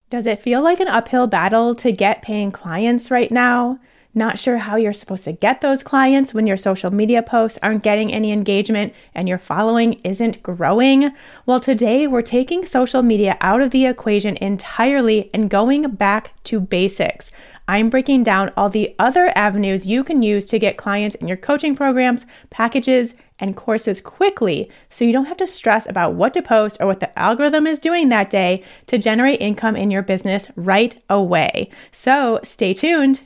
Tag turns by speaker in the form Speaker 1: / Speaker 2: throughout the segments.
Speaker 1: Does it feel like an uphill battle to get paying clients right now? Not sure how you're supposed to get those clients when your social media posts aren't getting any engagement and your following isn't growing? Well, today we're taking social media out of the equation entirely and going back to basics. I'm breaking down all the other avenues you can use to get clients in your coaching programs, packages, and courses quickly so you don't have to stress about what to post or what the algorithm is doing that day to generate income in your business right away. So stay tuned.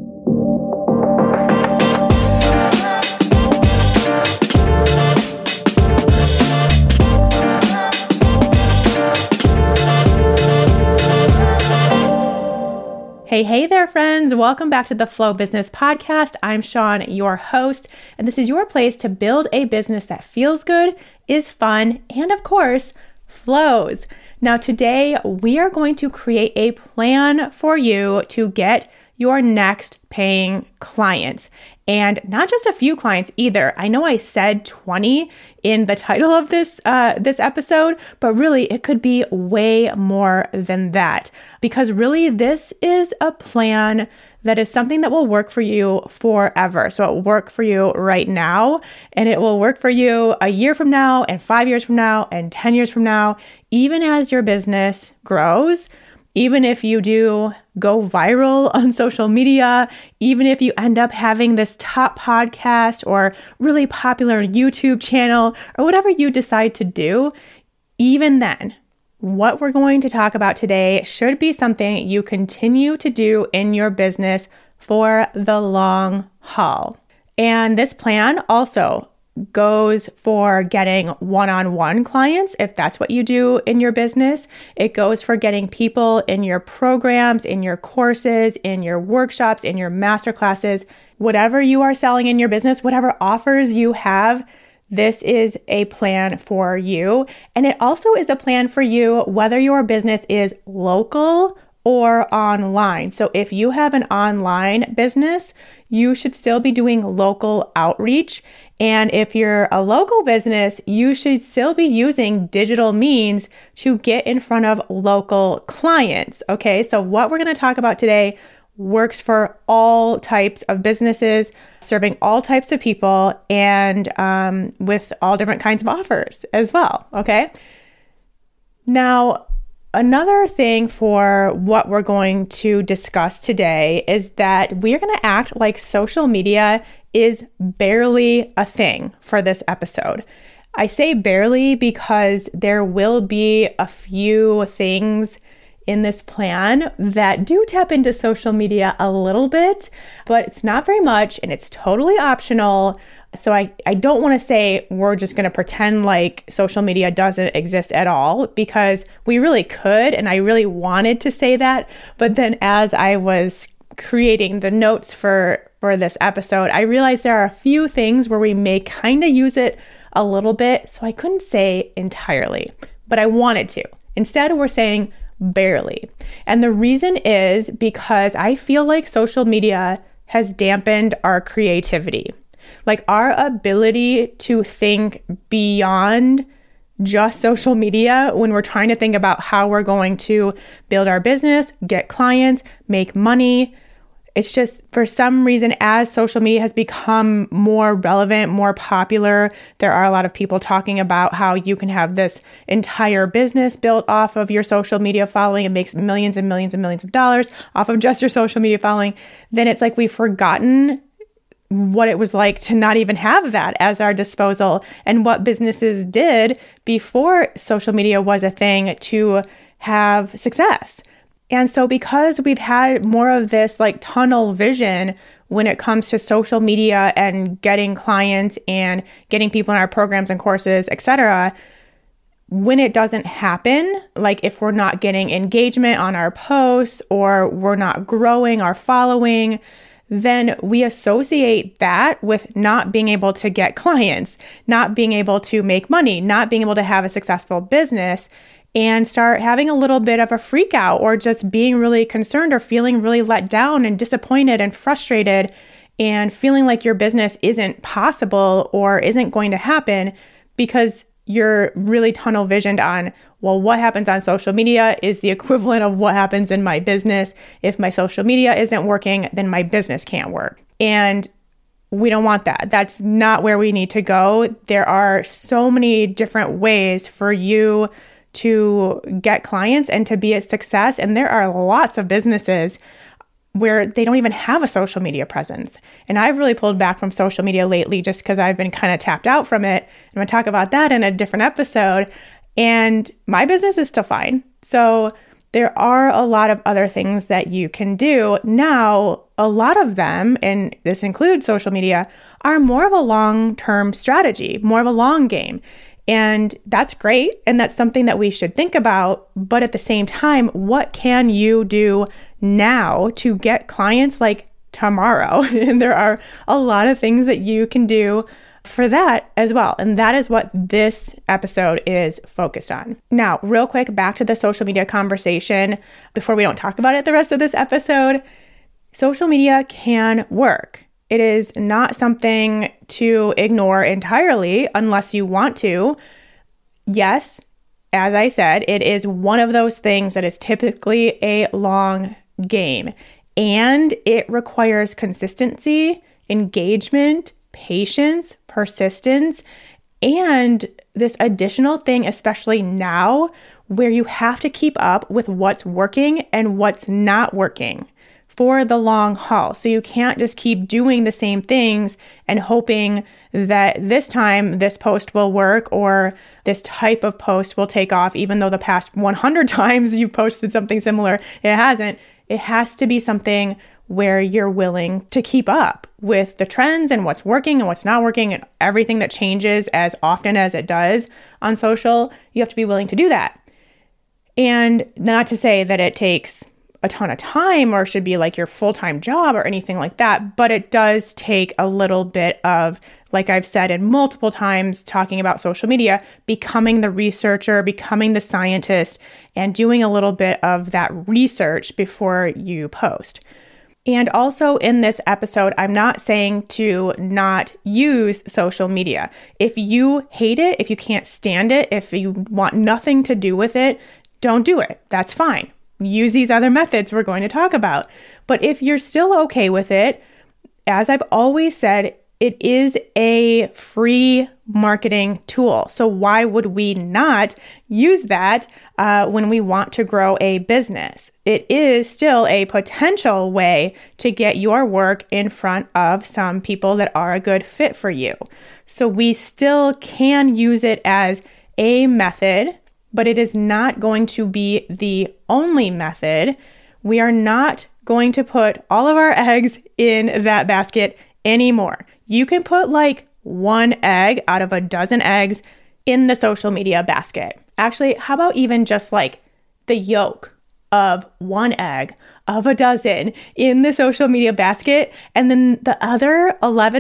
Speaker 1: Hey there, friends. Welcome back to the Flow Business Podcast. I'm Sean, your host, and this is your place to build a business that feels good, is fun, and of course, flows. Now, today we are going to create a plan for you to get your next paying clients. And not just a few clients either. I know I said 20 in the title of this episode, but really it could be way more than that. Because really this is a plan that is something that will work for you forever. So it will work for you right now, and it will work for you a year from now, and 5 years from now, and 10 years from now, even as your business grows. Even if you do go viral on social media, even if you end up having this top podcast or really popular YouTube channel or whatever you decide to do, even then, what we're going to talk about today should be something you continue to do in your business for the long haul. And this plan also goes for getting one-on-one clients, if that's what you do in your business. It goes for getting people in your programs, in your courses, in your workshops, in your masterclasses, whatever you are selling in your business, whatever offers you have. This is a plan for you. And it also is a plan for you whether your business is local or online. So if you have an online business, you should still be doing local outreach. And if you're a local business, you should still be using digital means to get in front of local clients. Okay, so what we're going to talk about today works for all types of businesses, serving all types of people, and with all different kinds of offers as well. Okay. Now, another thing for what we're going to discuss today is that we're going to act like social media is barely a thing for this episode. I say barely because there will be a few things in this plan that do tap into social media a little bit, but it's not very much and it's totally optional. So I don't want to say we're just going to pretend like social media doesn't exist at all, because we really could, and I really wanted to say that. But then as I was creating the notes for this episode, I realized there are a few things where we may kind of use it a little bit. So I couldn't say entirely, but I wanted to. Instead, we're saying barely. And the reason is because I feel like social media has dampened our creativity. Like our ability to think beyond just social media when we're trying to think about how we're going to build our business, get clients, make money. It's just for some reason, as social media has become more relevant, more popular, there are a lot of people talking about how you can have this entire business built off of your social media following and makes millions and millions and millions of dollars off of just your social media following. Then it's like we've forgotten what it was like to not even have that as our disposal, and what businesses did before social media was a thing to have success. And so because we've had more of this like tunnel vision when it comes to social media and getting clients and getting people in our programs and courses, etc., when it doesn't happen, like if we're not getting engagement on our posts or we're not growing our following, then we associate that with not being able to get clients, not being able to make money, not being able to have a successful business, and start having a little bit of a freak out, or just being really concerned or feeling really let down and disappointed and frustrated and feeling like your business isn't possible or isn't going to happen because you're really tunnel visioned on, well, what happens on social media is the equivalent of what happens in my business. If my social media isn't working, then my business can't work. And we don't want that. That's not where we need to go. There are so many different ways for you to get clients and to be a success. And there are lots of businesses where they don't even have a social media presence. And I've really pulled back from social media lately just because I've been kind of tapped out from it. I'm going to talk about that in a different episode. And my business is still fine. So there are a lot of other things that you can do. Now, a lot of them, and this includes social media, are more of a long-term strategy, more of a long game. And that's great. And that's something that we should think about. But at the same time, what can you do now to get clients like tomorrow? And there are a lot of things that you can do for that as well. And that is what this episode is focused on. Now, real quick, back to the social media conversation before we don't talk about it the rest of this episode. Social media can work. It is not something to ignore entirely unless you want to. Yes, as I said, it is one of those things that is typically a long game, and it requires consistency, engagement, patience, persistence, and this additional thing, especially now, where you have to keep up with what's working and what's not working for the long haul. So you can't just keep doing the same things and hoping that this time this post will work or this type of post will take off, even though the past 100 times you've posted something similar, it hasn't. It has to be something where you're willing to keep up with the trends and what's working and what's not working and everything that changes as often as it does on social. You have to be willing to do that. And not to say that it takes a ton of time or should be like your full-time job or anything like that, but it does take a little bit of, like I've said in multiple times talking about social media, becoming the researcher, becoming the scientist, and doing a little bit of that research before you post. And also in this episode, I'm not saying to not use social media. If you hate it, if you can't stand it, if you want nothing to do with it, don't do it. That's fine. Use these other methods we're going to talk about. But if you're still okay with it, as I've always said, it is a free marketing tool. So why would we not use that when we want to grow a business? It is still a potential way to get your work in front of some people that are a good fit for you. So we still can use it as a method, but it is not going to be the only method. We are not going to put all of our eggs in that basket anymore. You can put like one egg out of a dozen eggs in the social media basket. Actually, how about even just like the yolk of one egg of a dozen in the social media basket, and then the other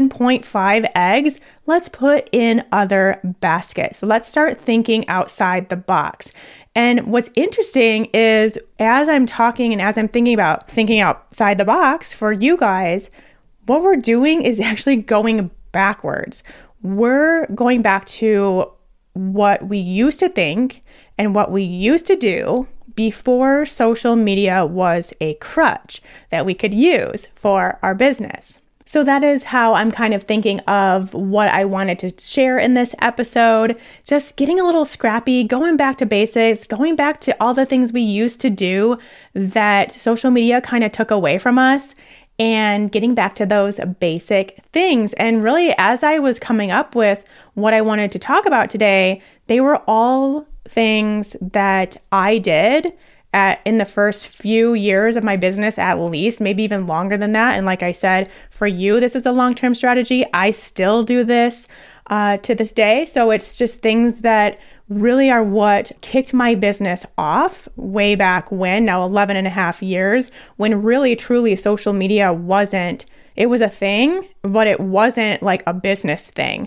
Speaker 1: 11.5 eggs, let's put in other baskets. So let's start thinking outside the box. And what's interesting is as I'm talking and as I'm thinking about thinking outside the box for you guys, what we're doing is actually going backwards. We're going back to what we used to think and what we used to do before social media was a crutch that we could use for our business. So that is how I'm kind of thinking of what I wanted to share in this episode. Just getting a little scrappy, going back to basics, going back to all the things we used to do that social media kind of took away from us, and getting back to those basic things. And really, as I was coming up with what I wanted to talk about today, they were all things that I did in the first few years of my business, at least, maybe even longer than that. And like I said, for you, this is a long-term strategy. I still do this to this day. So it's just things that really are what kicked my business off way back when, now 11 and a half years, when really, truly social media it was a thing, but it wasn't like a business thing.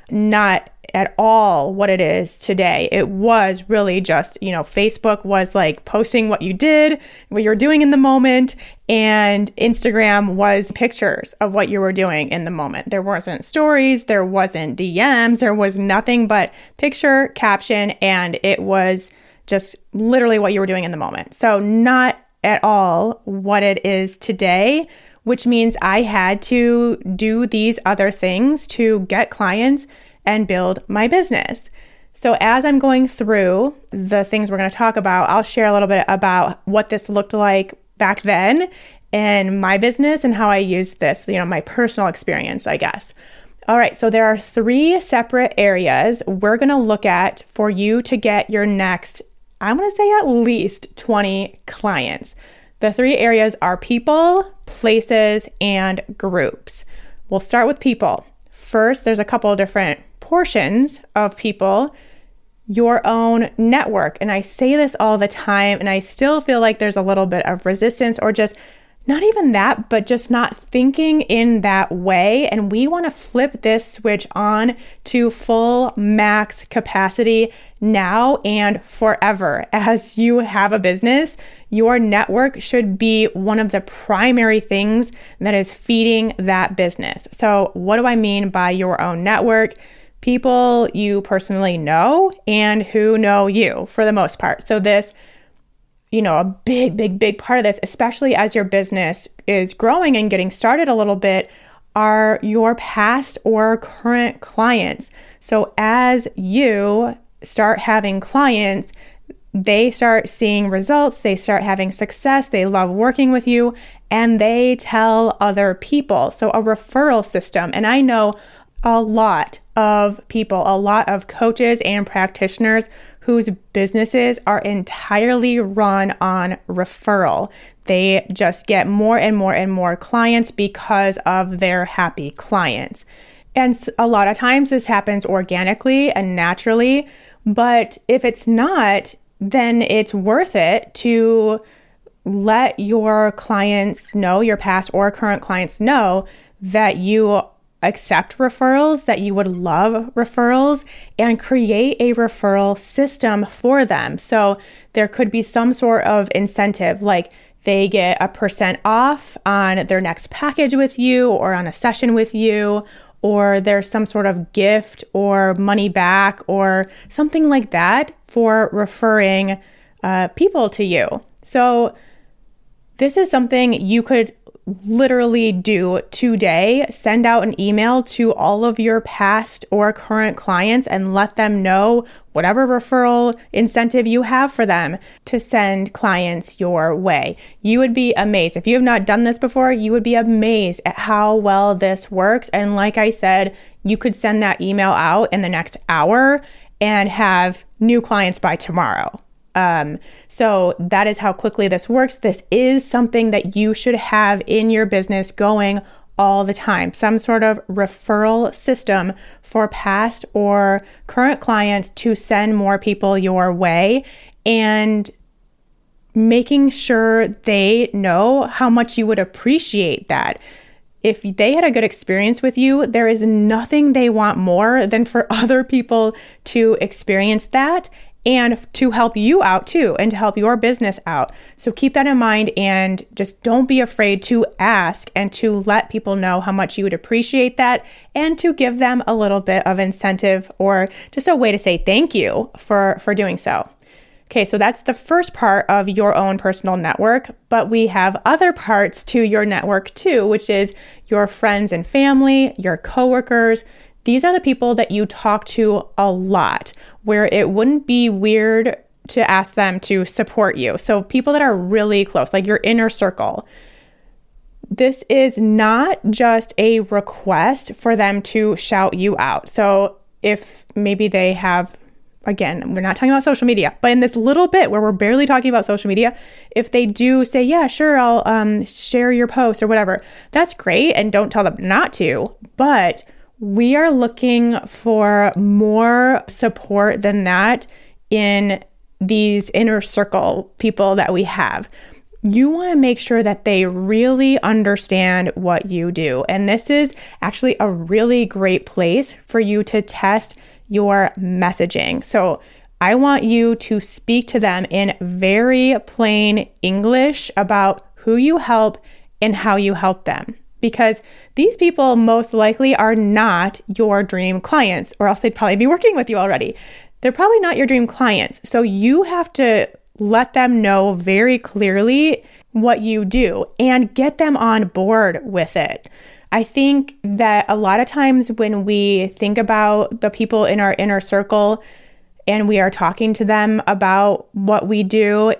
Speaker 1: not at all what it is today. It was really just, Facebook was like posting what you did, what you're doing in the moment, and Instagram was pictures of what you were doing in the moment. There wasn't stories, there wasn't DMs, there was nothing but picture, caption, and it was just literally what you were doing in the moment. So not at all what it is today, which means I had to do these other things to get clients and build my business. So as I'm going through the things we're going to talk about, I'll share a little bit about what this looked like back then in my business and how I used this, my personal experience, I guess. All right, so there are 3 separate areas we're going to look at for you to get your next, I'm going to say at least 20 clients. The 3 areas are people, places, and groups. We'll start with people. First, there's a couple of different portions of people, your own network. And I say this all the time, and I still feel like there's a little bit of resistance or just not even that, but just not thinking in that way. And we want to flip this switch on to full max capacity now and forever. As you have a business, your network should be one of the primary things that is feeding that business. So what do I mean by your own network? People you personally know and who know you for the most part. So this, a big part of this, especially as your business is growing and getting started a little bit, are your past or current clients. So as you start having clients, they start seeing results, they start having success, they love working with you, and they tell other people. So a referral system. And I know a lot of people, a lot of coaches and practitioners whose businesses are entirely run on referral. They just get more and more and more clients because of their happy clients. And a lot of times this happens organically and naturally, but if it's not, then it's worth it to let your clients know, your past or current clients know, that you accept referrals, that you would love referrals, and create a referral system for them. So there could be some sort of incentive, like they get a % off on their next package with you or on a session with you, or there's some sort of gift or money back or something like that for referring people to you. So this is something you could literally do today. Send out an email to all of your past or current clients and let them know whatever referral incentive you have for them to send clients your way. You would be amazed. If you have not done this before, you would be amazed at how well this works. And like I said, you could send that email out in the next hour and have new clients by tomorrow. So that is how quickly this works. This is something that you should have in your business going all the time. Some sort of referral system for past or current clients to send more people your way, and making sure they know how much you would appreciate that. If they had a good experience with you, there is nothing they want more than for other people to experience that and to help you out too, and to help your business out. So keep that in mind, and just don't be afraid to ask and to let people know how much you would appreciate that, and to give them a little bit of incentive or just a way to say thank you for doing so. Okay, so that's the first part of your own personal network, but we have other parts to your network too, which is your friends and family, your coworkers. These are the people that you talk to a lot, where it wouldn't be weird to ask them to support you. So people that are really close, like your inner circle. This is not just a request for them to shout you out. So if maybe they have, again, we're not talking about social media, but in this little bit where we're barely talking about social media, if they do say, yeah, sure, I'll share your post or whatever, that's great. And don't tell them not to, but we are looking for more support than that in these inner circle people that we have. you want to make sure that they really understand what you do. And this is actually a really great place for you to test your messaging. So I want you to speak to them in very plain English about who you help and how you help them. Because these people most likely are not your dream clients, or else they'd probably be working with you already. They're probably not your dream clients. So you have to let them know very clearly what you do and get them on board with it. I think that a lot of times when we think about the people in our inner circle and we are talking to them about what we do,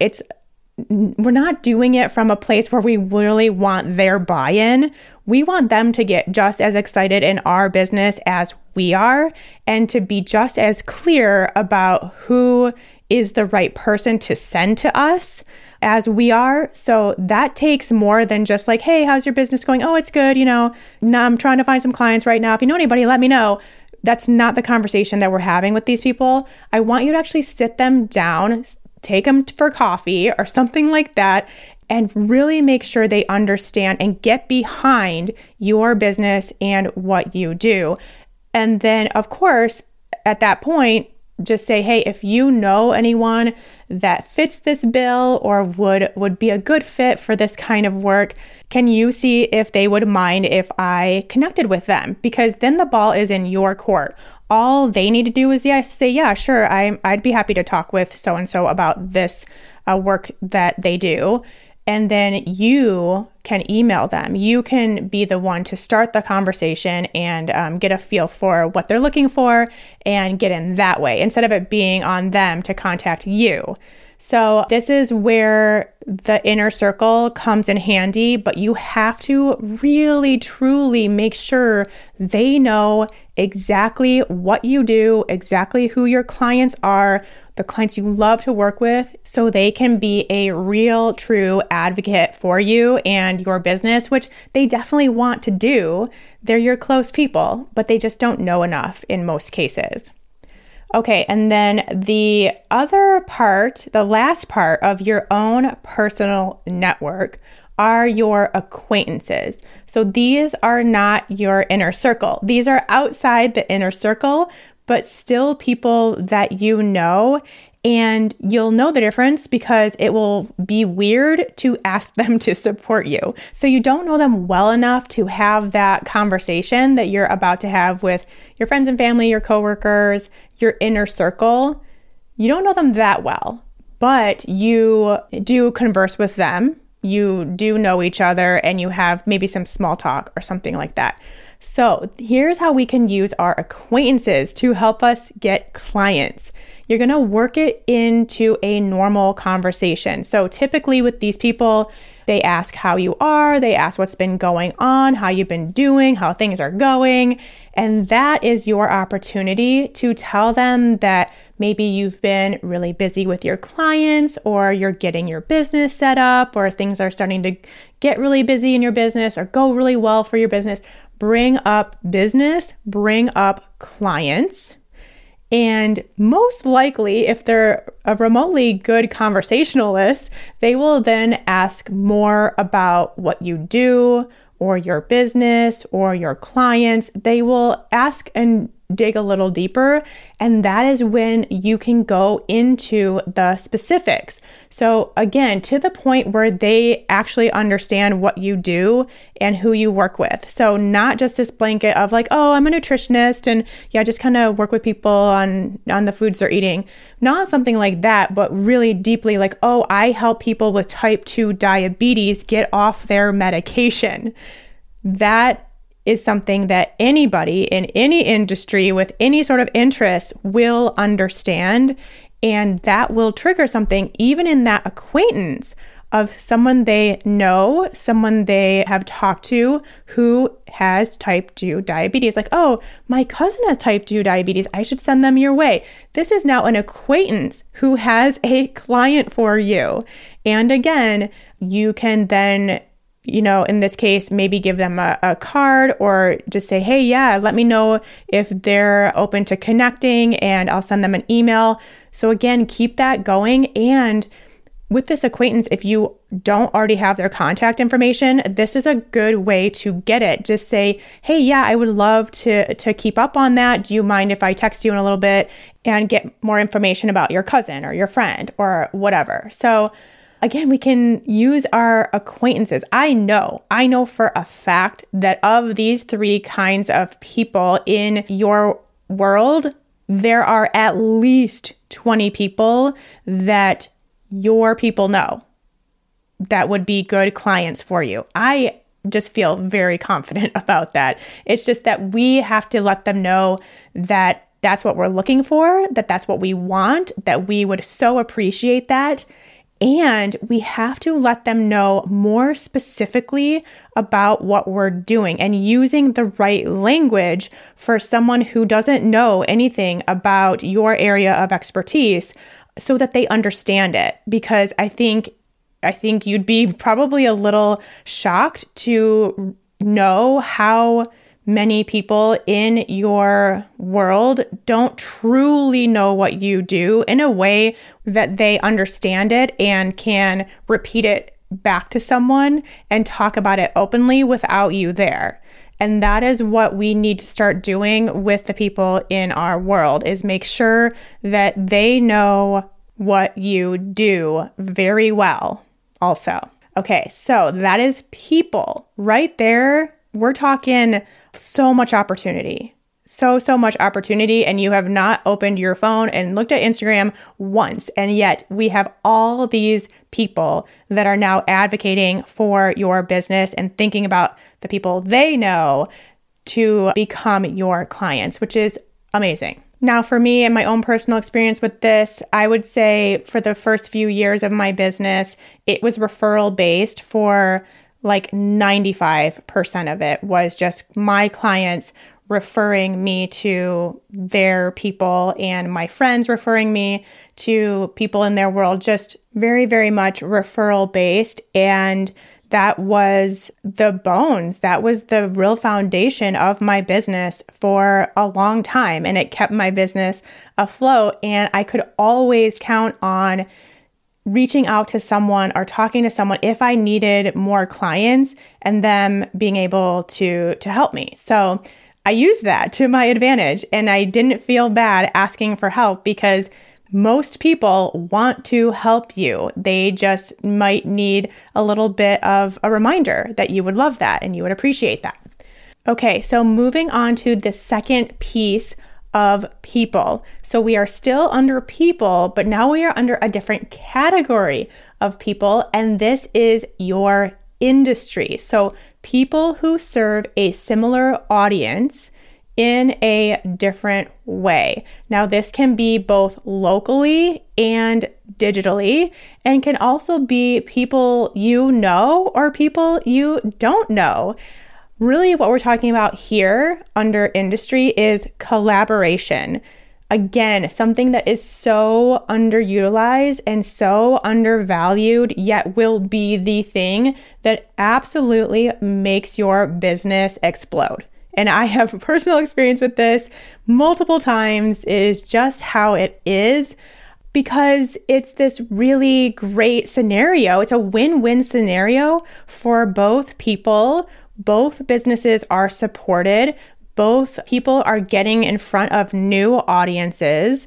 Speaker 1: we're not doing it from a place where we really want their buy-in. We want them to get just as excited in our business as we are, and to be just as clear about who is the right person to send to us as we are. So that takes more than just like, hey, how's your business going? Oh, it's good. Now I'm trying to find some clients right now. If you know anybody, let me know. That's not the conversation that we're having with these people. I want you to actually sit them down, take them for coffee or something like that, and really make sure they understand and get behind your business and what you do. And then, of course, at that point, just say, hey, if you know anyone that fits this bill or would be a good fit for this kind of work, can you see if they would mind if I connected with them? Because then the ball is in your court. All they need to do is say, yeah, sure, I'd be happy to talk with so-and-so about this work that they do. And then you can email them. You can be the one to start the conversation and get a feel for what they're looking for and get in that way, instead of it being on them to contact you. So this is where the inner circle comes in handy, but you have to really, truly make sure they know exactly what you do, exactly who your clients are, the clients you love to work with, so they can be a real, true advocate for you and your business, which they definitely want to do. They're your close people, but they just don't know enough in most cases. Okay, and then the other part, the last part of your own personal network are your acquaintances. So these are not your inner circle. These are outside the inner circle, but still people that you know. And you'll know the difference because it will be weird to ask them to support you. So you don't know them well enough to have that conversation that you're about to have with your friends and family, your coworkers, your inner circle. You don't know them that well, but you do converse with them. You do know each other and you have maybe some small talk or something like that. So here's how we can use our acquaintances to help us get clients. You're going to work it into a normal conversation. So typically with these people, they ask how you are, they ask what's been going on, how you've been doing, how things are going. And that is your opportunity to tell them that maybe you've been really busy with your clients, or you're getting your business set up, or things are starting to get really busy in your business or go really well for your business. Bring up business, bring up clients. And most likely, if they're a remotely good conversationalist, they will then ask more about what you do or your business or your clients. They will ask and dig a little deeper, and that is when you can go into the specifics. So again, to the point where they actually understand what you do and who you work with. So not just this blanket of like, oh, I'm a nutritionist and yeah, just kind of work with people on the foods they're eating. Not something like that, but really deeply like, oh, I help people with type 2 diabetes get off their medication. That is something that anybody in any industry with any sort of interest will understand, and that will trigger something even in that acquaintance of someone they know, someone they have talked to who has type 2 diabetes. Like, oh, my cousin has type 2 diabetes. I should send them your way. This is now an acquaintance who has a client for you. And again, you can then, in this case, maybe give them a card or just say, hey, yeah, let me know if they're open to connecting and I'll send them an email. So again, keep that going and with this acquaintance, if you don't already have their contact information, this is a good way to get it. Just say, hey, yeah, I would love to keep up on that. Do you mind if I text you in a little bit and get more information about your cousin or your friend or whatever? So again, we can use our acquaintances. I know for a fact that of these three kinds of people in your world, there are at least 20 people that your people know that would be good clients for you. I just feel very confident about that. It's just that we have to let them know that that's what we're looking for, that that's what we want, that we would so appreciate that. And we have to let them know more specifically about what we're doing and using the right language for someone who doesn't know anything about your area of expertise so that they understand it. Because I think you'd be probably a little shocked to know how many people in your world don't truly know what you do in a way that they understand it and can repeat it back to someone and talk about it openly without you there. And that is what we need to start doing with the people in our world, is make sure that they know what you do very well also. Okay, so that is people. Right there, we're talking so much opportunity. So much opportunity, and you have not opened your phone and looked at Instagram once. And yet we have all these people that are now advocating for your business and thinking about the people they know to become your clients, which is amazing. Now, for me and my own personal experience with this, I would say for the first few years of my business, it was referral based. For like 95% of it was just my clients referring me to their people and my friends referring me to people in their world, just very, very much referral based. And that was the bones. That was the real foundation of my business for a long time. And it kept my business afloat. And I could always count on reaching out to someone or talking to someone if I needed more clients and them being able to help me. So I used that to my advantage, and I didn't feel bad asking for help because most people want to help you. They just might need a little bit of a reminder that you would love that and you would appreciate that. Okay, so moving on to the second piece of people. So we are still under people, but now we are under a different category of people, and this is your industry. So people who serve a similar audience in a different way. Now, this can be both locally and digitally, and can also be people you know or people you don't know. Really, what we're talking about here under industry is collaboration. Again, something that is so underutilized and so undervalued, yet will be the thing that absolutely makes your business explode. And I have personal experience with this multiple times. It is just how it is, because it's this really great scenario. It's a win-win scenario for both people. Both businesses are supported. Both people are getting in front of new audiences.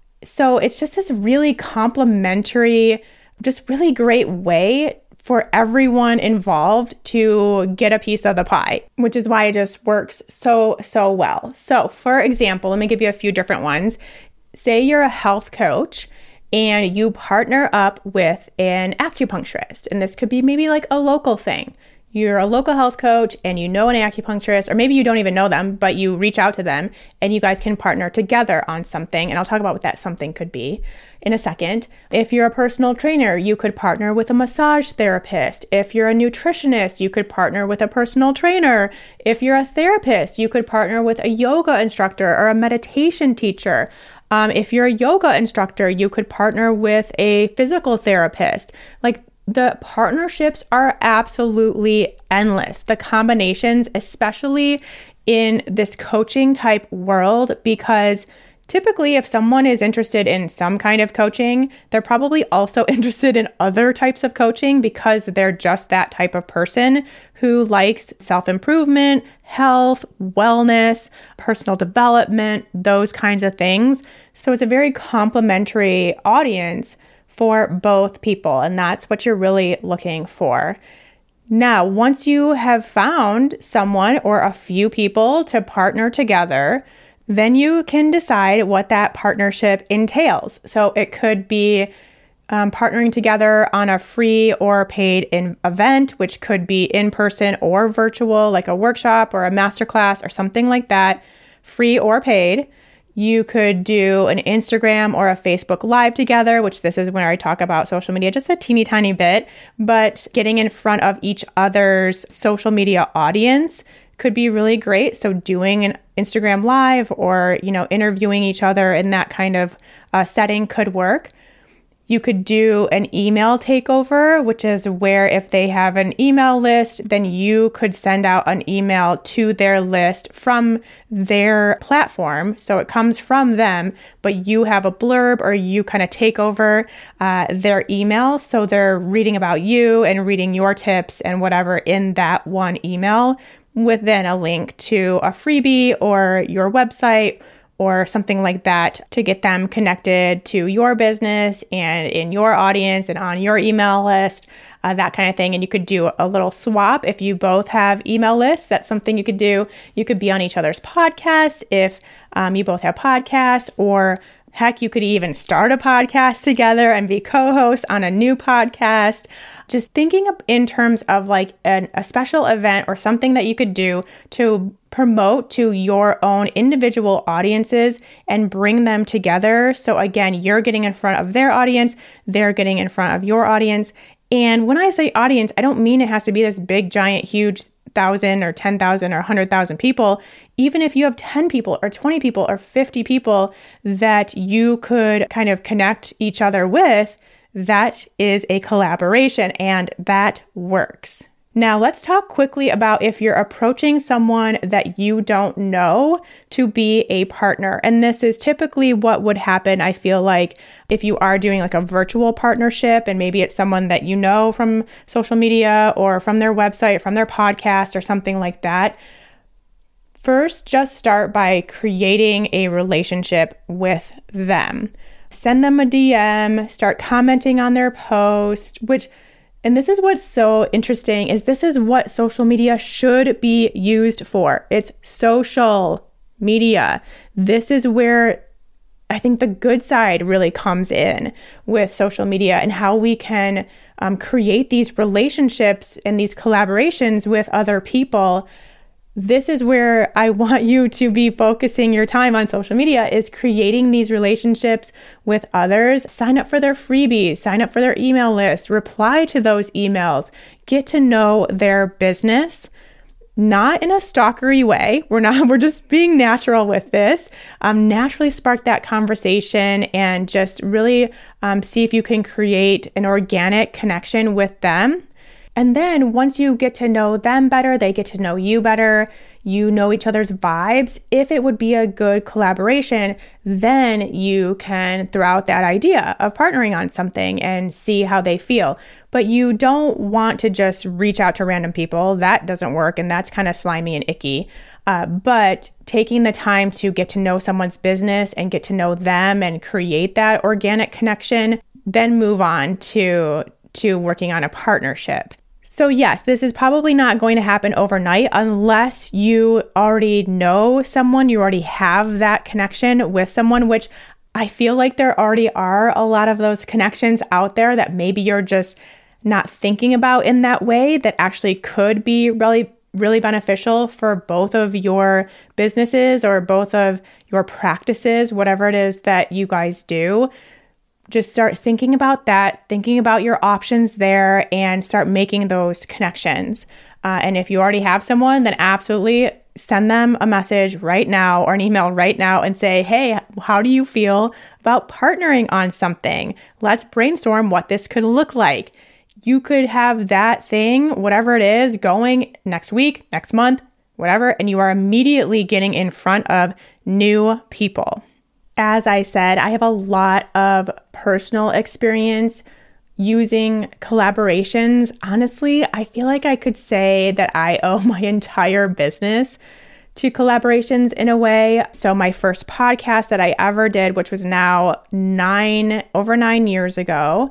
Speaker 1: So it's just this really complementary, just really great way for everyone involved to get a piece of the pie, which is why it just works so well. So for example, let me give you a few different ones. Say you're a health coach and you partner up with an acupuncturist, and this could be maybe like a local thing. You're a local health coach and you know an acupuncturist, or maybe you don't even know them, but you reach out to them and you guys can partner together on something. And I'll talk about what that something could be in a second. If you're a personal trainer, you could partner with a massage therapist. If you're a nutritionist, you could partner with a personal trainer. If you're a therapist, you could partner with a yoga instructor or a meditation teacher. If you're a yoga instructor, you could partner with a physical therapist. Like, the partnerships are absolutely endless. The combinations, especially in this coaching type world, because Typically, if someone is interested in some kind of coaching, they're probably also interested in other types of coaching because they're just that type of person who likes self-improvement, health, wellness, personal development, those kinds of things. So it's a very complementary audience for both people, and that's what you're really looking for. Now, once you have found someone or a few people to partner together, then you can decide what that partnership entails. So it could be partnering together on a free or paid event, which could be in person or virtual, like a workshop or a masterclass or something like that, free or paid. You could do an Instagram or a Facebook Live together, which this is where I talk about social media just a teeny tiny bit, but getting in front of each other's social media audience could be really great. So doing an Instagram Live or, interviewing each other in that kind of setting could work. You could do an email takeover, which is where if they have an email list, then you could send out an email to their list from their platform. So it comes from them, but you have a blurb or you kind of take over their email. So they're reading about you and reading your tips and whatever in that one email, with then a link to a freebie or your website or something like that to get them connected to your business and in your audience and on your email list, that kind of thing. And you could do a little swap if you both have email lists. That's something you could do. You could be on each other's podcasts if you both have podcasts, or heck, you could even start a podcast together and be co-hosts on a new podcast. Just thinking in terms of like a special event or something that you could do to promote to your own individual audiences and bring them together. So again, you're getting in front of their audience, they're getting in front of your audience. And when I say audience, I don't mean it has to be this big, giant, huge 1,000 or 10,000 or 100,000 people. Even if you have 10 people or 20 people or 50 people that you could kind of connect each other with, that is a collaboration and that works. Now, let's talk quickly about if you're approaching someone that you don't know to be a partner. And this is typically what would happen, I feel like, if you are doing like a virtual partnership and maybe it's someone that you know from social media or from their website, from their podcast or something like that. First, just start by creating a relationship with them. Send them a DM, start commenting on their post, and this is what's so interesting, is this is what social media should be used for. It's social media. This is where I think the good side really comes in with social media and how we can create these relationships and these collaborations with other people. This is where I want you to be focusing your time on social media, is creating these relationships with others. Sign up for their freebies, sign up for their email list, reply to those emails, get to know their business, not in a stalkery way. We're just being natural with this. Naturally spark that conversation and just really see if you can create an organic connection with them. And then once you get to know them better, they get to know you better, you know each other's vibes. If it would be a good collaboration, then you can throw out that idea of partnering on something and see how they feel. But you don't want to just reach out to random people. That doesn't work, and that's kind of slimy and icky. But taking the time to get to know someone's business and get to know them and create that organic connection, then move on to working on a partnership. So yes, this is probably not going to happen overnight unless you already know someone, you already have that connection with someone, which I feel like there already are a lot of those connections out there that maybe you're just not thinking about in that way, that actually could be really, really beneficial for both of your businesses or both of your practices, whatever it is that you guys do. Just start thinking about that, thinking about your options there, and start making those connections. And if you already have someone, then absolutely send them a message right now or an email right now and say, hey, how do you feel about partnering on something? Let's brainstorm what this could look like. You could have that thing, whatever it is, going next week, next month, whatever, and you are immediately getting in front of new people. as I said, I have a lot of personal experience using collaborations. Honestly, I feel like I could say that I owe my entire business to collaborations in a way. So my first podcast that I ever did, which was now over 9 years ago,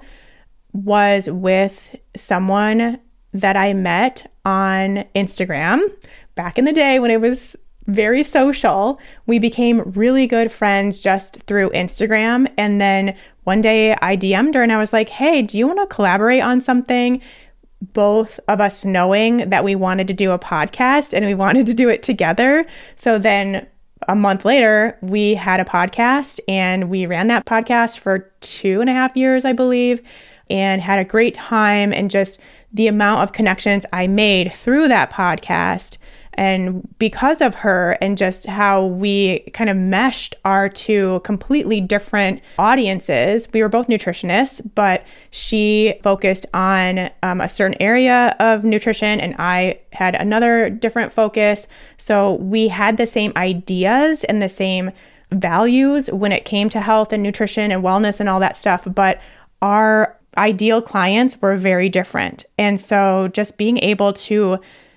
Speaker 1: was with someone that I met on Instagram back in the day when it was very social. We became really good friends just through Instagram. And then one day I DM'd her and I was like, hey, do you want to collaborate on something? Both of us knowing that we wanted to do a podcast and we wanted to do it together. So then a month later, we had a podcast and we ran that podcast for 2.5 years, I believe, and had a great time. And just the amount of connections I made through that podcast and because of her, and just how we kind of meshed our two completely different audiences. We were both nutritionists, but she focused on a certain area of nutrition and I had another different focus. So we had the same ideas and the same values when it came to health and nutrition and wellness and all that stuff, but our ideal clients were very different. And so just being able to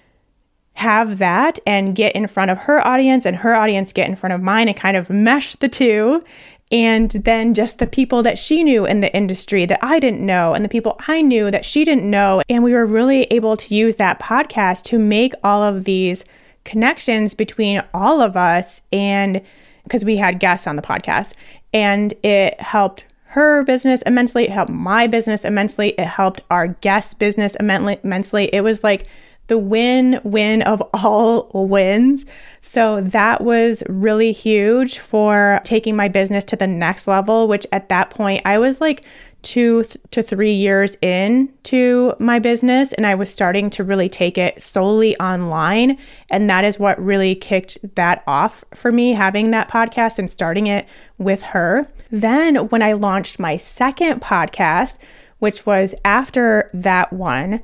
Speaker 1: have that and get in front of her audience and her audience get in front of mine and kind of mesh the two. And then just the people that she knew in the industry that I didn't know and the people I knew that she didn't know. And we were really able to use that podcast to make all of these connections between all of us. And because we had guests on the podcast, and it helped her business immensely. It helped my business immensely. It helped our guest business immensely. It was like the win-win of all wins. So that was really huge for taking my business to the next level, which at that point I was like 2 to 3 years into my business and I was starting to really take it solely online. And that is what really kicked that off for me, having that podcast and starting it with her. Then when I launched my second podcast, which was after that one,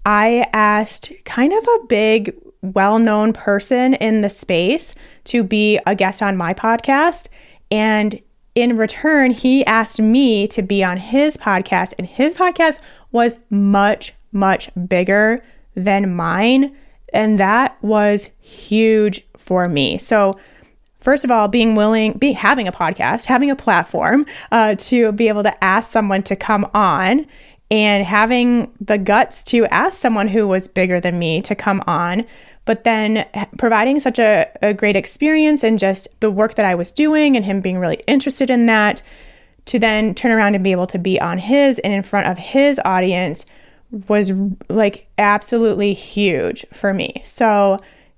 Speaker 1: I asked kind of a big, well-known person in the space to be a guest on my podcast. And in return, he asked me to be on his podcast. And his podcast was much, much bigger than mine. And that was huge for me. So first of all, having a podcast, having a platform to be able to ask someone to come on, and having the guts to ask someone who was bigger than me to come on, but then providing such a great experience and just the work that I was doing and him being really interested in that, to then turn around and be able to be on his and in front of his audience was like absolutely huge for me. So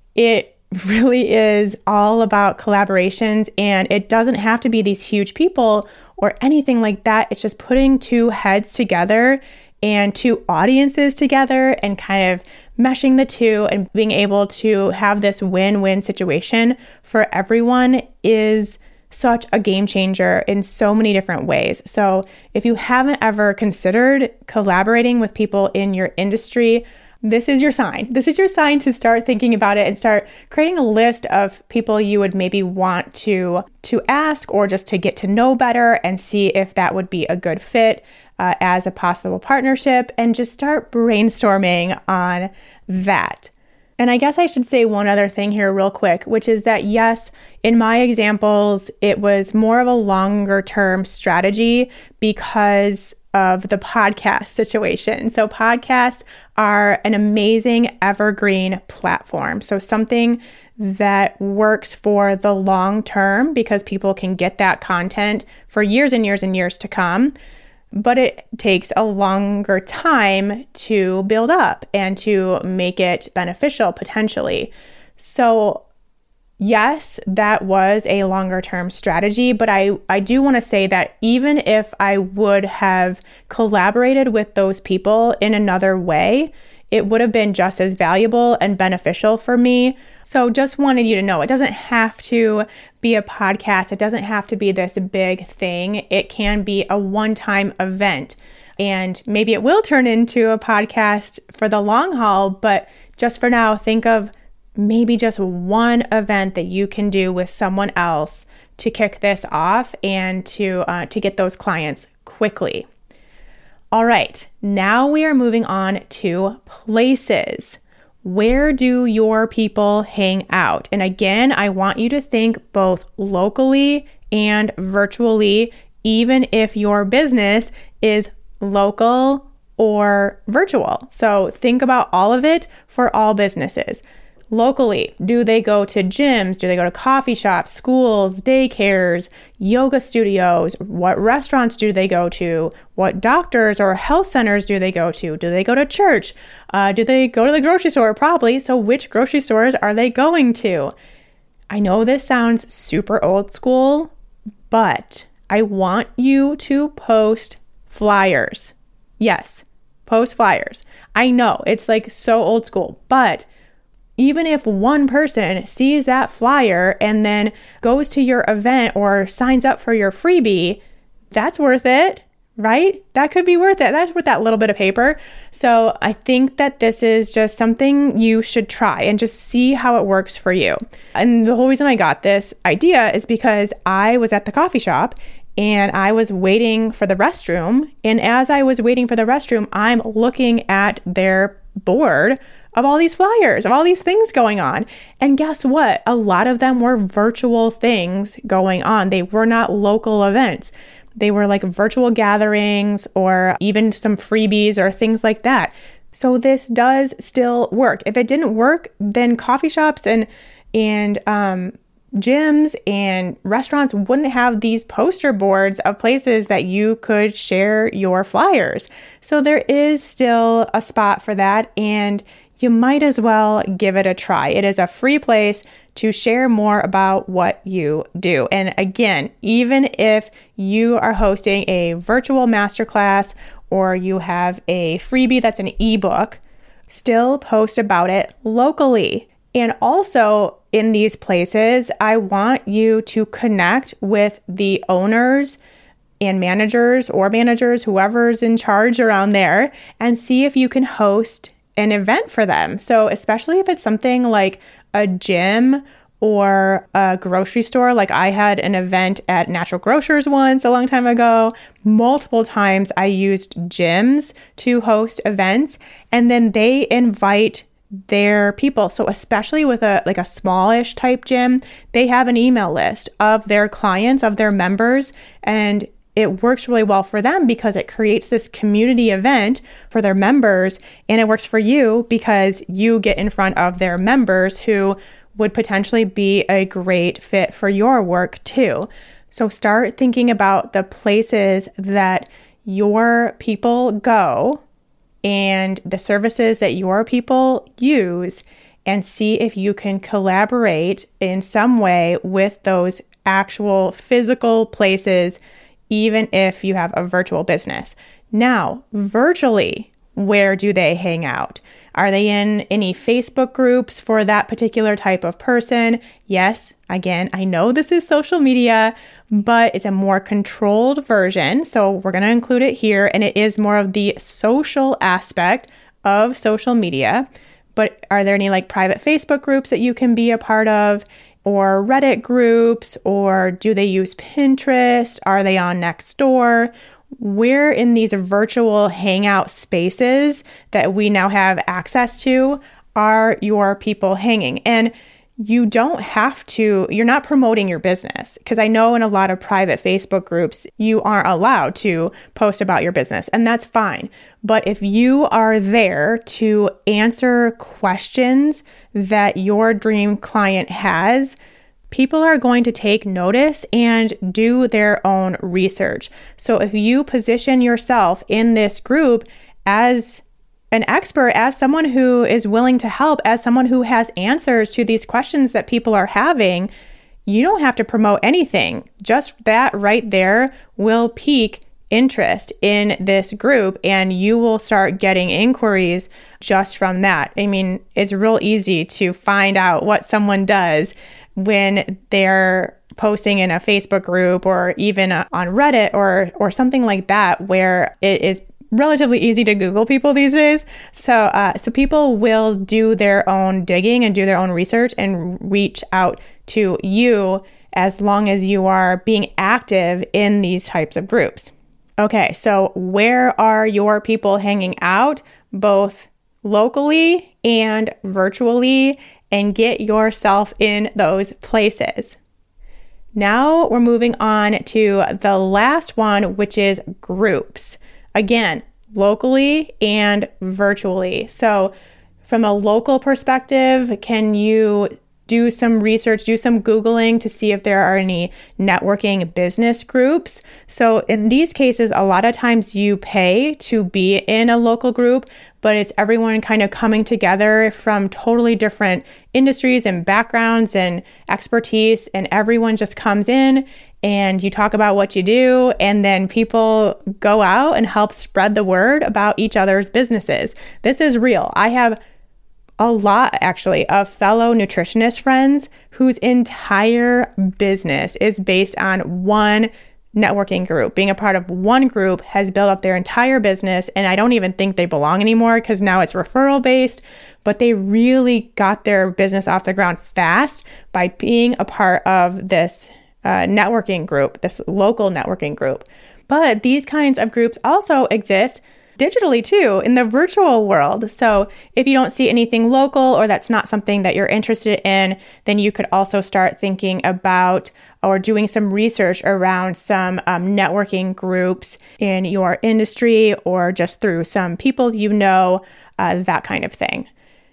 Speaker 1: it really is all about collaborations, and it doesn't have to be these huge people or anything like that. It's just putting two heads together and two audiences together and kind of meshing the two and being able to have this win-win situation for everyone is such a game changer in so many different ways. So if you haven't ever considered collaborating with people in your industry, this is your sign. This is your sign to start thinking about it and start creating a list of people you would maybe want to ask or just to get to know better and see if that would be a good fit as a possible partnership, and just start brainstorming on that. And I guess I should say one other thing here real quick, which is that yes, in my examples, it was more of a longer term strategy because of the podcast situation. So podcasts are an amazing evergreen platform. So something that works for the long term because people can get that content for years and years and years to come. But it takes a longer time to build up and to make it beneficial potentially. So yes, that was a longer term strategy, but I do want to say that even if I would have collaborated with those people in another way, it would have been just as valuable and beneficial for me. So just wanted you to know, it doesn't have to be a podcast. It doesn't have to be this big thing. It can be a one-time event. And maybe it will turn into a podcast for the long haul, but just for now, think of maybe just one event that you can do with someone else to kick this off and to get those clients quickly. All right, now we are moving on to places. Where do your people hang out? And again, I want you to think both locally and virtually, even if your business is local or virtual. So think about all of it for all businesses. Locally, do they go to gyms? Do they go to coffee shops, schools, daycares, yoga studios? What restaurants do they go to? What doctors or health centers do they go to? Do they go to church? Do they go to the grocery store? Probably. So which grocery stores are they going to? I know this sounds super old school, but I want you to post flyers. Yes, post flyers. I know it's like so old school, but even if one person sees that flyer and then goes to your event or signs up for your freebie, that's worth it, right? That could be worth it. That's worth that little bit of paper. So I think that this is just something you should try and just see how it works for you. And the whole reason I got this idea is because I was at the coffee shop and I was waiting for the restroom. And as I was waiting for the restroom, I'm looking at their board of all these flyers, of all these things going on. And guess what? A lot of them were virtual things going on. They were not local events. They were like virtual gatherings or even some freebies or things like that. So this does still work. If it didn't work, then coffee shops and gyms and restaurants wouldn't have these poster boards of places that you could share your flyers. So there is still a spot for that, and you might as well give it a try. It is a free place to share more about what you do. And again, even if you are hosting a virtual masterclass or you have a freebie that's an ebook, still post about it locally. And also in these places, I want you to connect with the owners and managers, whoever's in charge around there, and see if you can host an event for them. So especially if it's something like a gym or a grocery store, like I had an event at Natural Grocers once a long time ago. Multiple times I used gyms to host events, and then they invite their people. So especially with a smallish type gym, they have an email list of their clients, of their members, and it works really well for them because it creates this community event for their members, and it works for you because you get in front of their members who would potentially be a great fit for your work too. So start thinking about the places that your people go and the services that your people use, and see if you can collaborate in some way with those actual physical places, even if you have a virtual business. Now, virtually, where do they hang out? Are they in any Facebook groups for that particular type of person? Yes, again, I know this is social media, but it's a more controlled version. So we're going to include it here, and it is more of the social aspect of social media. But are there any like private Facebook groups that you can be a part of? Or Reddit groups, or do they use Pinterest? Are they on Nextdoor? Where in these virtual hangout spaces that we now have access to are your people hanging? And you don't have to, you're not promoting your business, because I know in a lot of private Facebook groups, you aren't allowed to post about your business, and that's fine. But if you are there to answer questions that your dream client has, people are going to take notice and do their own research. So if you position yourself in this group as an expert, as someone who is willing to help, as someone who has answers to these questions that people are having, you don't have to promote anything. Just that right there will pique interest in this group, and you will start getting inquiries just from that. I mean, it's real easy to find out what someone does when they're posting in a Facebook group or even on Reddit or something like that, where it is relatively easy to Google people these days. So people will do their own digging and do their own research and reach out to you as long as you are being active in these types of groups. Okay, so where are your people hanging out, both locally and virtually, and get yourself in those places. Now we're moving on to the last one, which is groups. Again, locally and virtually. So from a local perspective, can you do some research, do some Googling to see if there are any networking business groups? So in these cases, a lot of times you pay to be in a local group, but it's everyone kind of coming together from totally different industries and backgrounds and expertise, and everyone just comes in and you talk about what you do, and then people go out and help spread the word about each other's businesses. This is real. I have a lot, actually, of fellow nutritionist friends whose entire business is based on one networking group. Being a part of one group has built up their entire business, and I don't even think they belong anymore because now it's referral based, but they really got their business off the ground fast by being a part of this networking group, this local networking group. But these kinds of groups also exist digitally too, in the virtual world. So if you don't see anything local or that's not something that you're interested in, then you could also start thinking about or doing some research around some networking groups in your industry or just through some people you know, that kind of thing.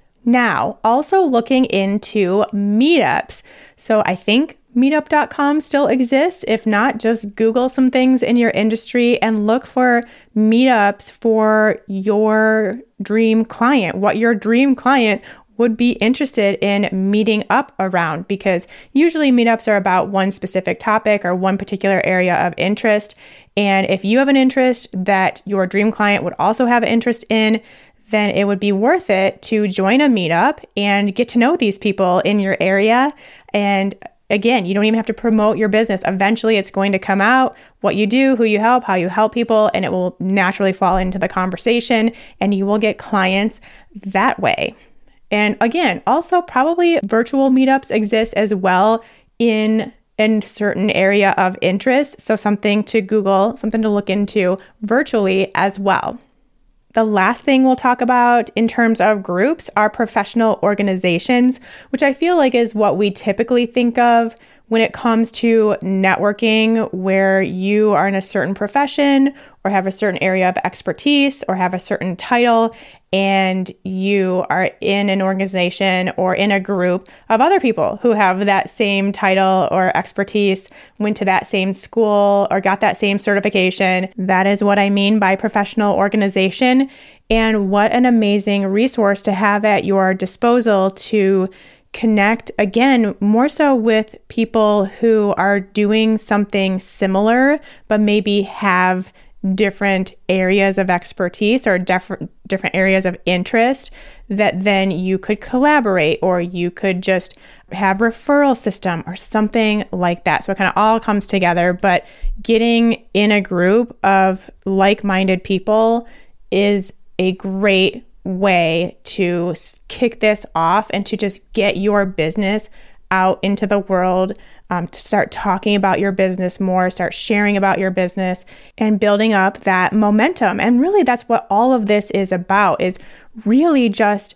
Speaker 1: Now, also looking into meetups. So I think meetup.com still exists. If not, just Google some things in your industry and look for meetups for your dream client, what your dream client would be interested in meeting up around, because usually meetups are about one specific topic or one particular area of interest. And if you have an interest that your dream client would also have an interest in, then it would be worth it to join a meetup and get to know these people in your area. And again, you don't even have to promote your business. Eventually, it's going to come out what you do, who you help, how you help people, and it will naturally fall into the conversation, and you will get clients that way. And again, also probably virtual meetups exist as well in certain area of interest. So something to Google, something to look into virtually as well. The last thing we'll talk about in terms of groups are professional organizations, which I feel like is what we typically think of when it comes to networking, where you are in a certain profession or have a certain area of expertise or have a certain title, and you are in an organization or in a group of other people who have that same title or expertise, went to that same school or got that same certification. That is what I mean by professional organization. And what an amazing resource to have at your disposal to connect, again, more so with people who are doing something similar, but maybe have different areas of expertise or different areas of interest that then you could collaborate, or you could just have referral system or something like that. So it kind of all comes together, but getting in a group of like-minded people is a great way to kick this off and to just get your business out into the world, to start talking about your business more, start sharing about your business and building up that momentum. And really that's what all of this is about, is really just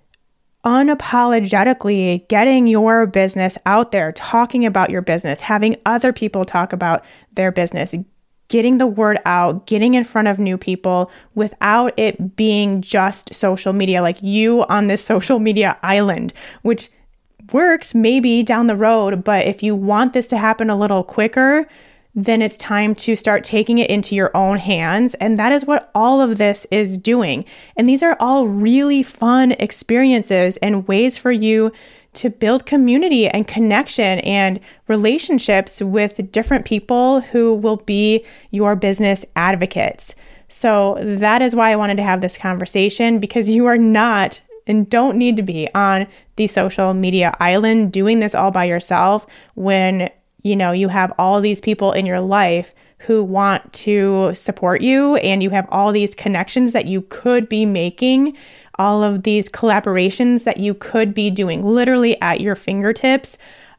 Speaker 1: unapologetically getting your business out there, talking about your business, having other people talk about their business, getting the word out, getting in front of new people without it being just social media, like you on this social media island, which works maybe down the road. But if you want this to happen a little quicker, then it's time to start taking it into your own hands. And that is what all of this is doing. And these are all really fun experiences and ways for you to build community and connection and relationships with different people who will be your business advocates. So that is why I wanted to have this conversation, because you are not and don't need to be on the social media island doing this all by yourself when, you know, you have all these people in your life who want to support you, and you have all these connections that you could be making, all of these collaborations that you could be doing literally at your fingertips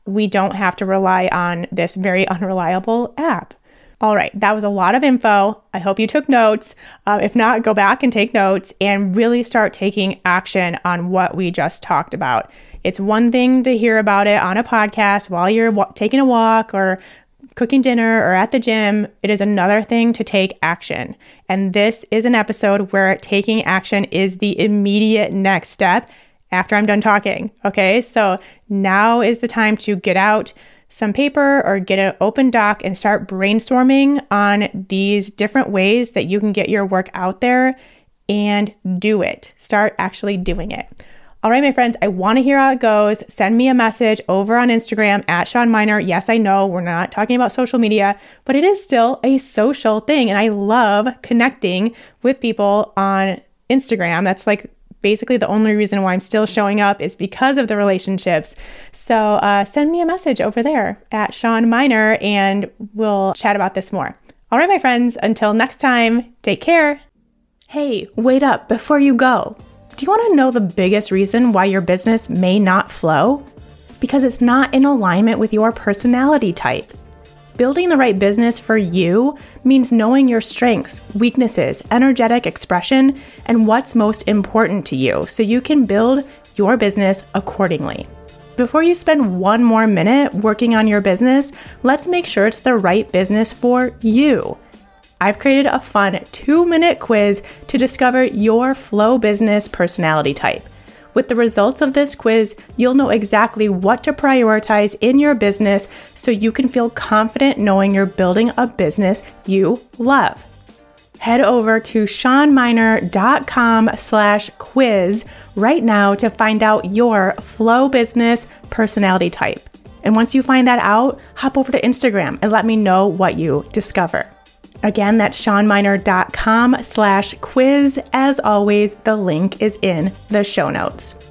Speaker 1: we don't have to rely on this very unreliable app. All right, that was a lot of info. I hope you took notes. If not, go back and take notes and really start taking action on what we just talked about. It's one thing to hear about it on a podcast while you're taking a walk or cooking dinner or at the gym. It is another thing to take action. And this is an episode where taking action is the immediate next step after I'm done talking. Okay, so now is the time to get out some paper or get an open doc and start brainstorming on these different ways that you can get your work out there and do it. Start actually doing it. All right, my friends, I want to hear how it goes. Send me a message over on Instagram at Shawn Miner. Yes, I know we're not talking about social media, but it is still a social thing. And I love connecting with people on Instagram. That's like basically the only reason why I'm still showing up is because of the relationships. So send me a message over there at Shawn Miner and we'll chat about this more. All right, my friends, until next time, take care. Hey, wait up before you go. Do you want to know the biggest reason why your business may not flow? Because it's not in alignment with your personality type. Building the right business for you means knowing your strengths, weaknesses, energetic expression, and what's most important to you so you can build your business accordingly. Before you spend one more minute working on your business, let's make sure it's the right business for you. I've created a fun 2-minute quiz to discover your flow business personality type. With the results of this quiz, you'll know exactly what to prioritize in your business so you can feel confident knowing you're building a business you love. Head over to ShawnMiner.com/quiz right now to find out your flow business personality type. And once you find that out, hop over to Instagram and let me know what you discover. Again, that's ShawnMiner.com/quiz. As always, the link is in the show notes.